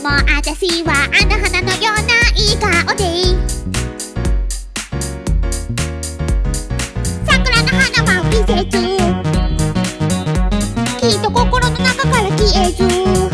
も私はあの花のような笑顔で桜の花は見せずきっと心の中から消えず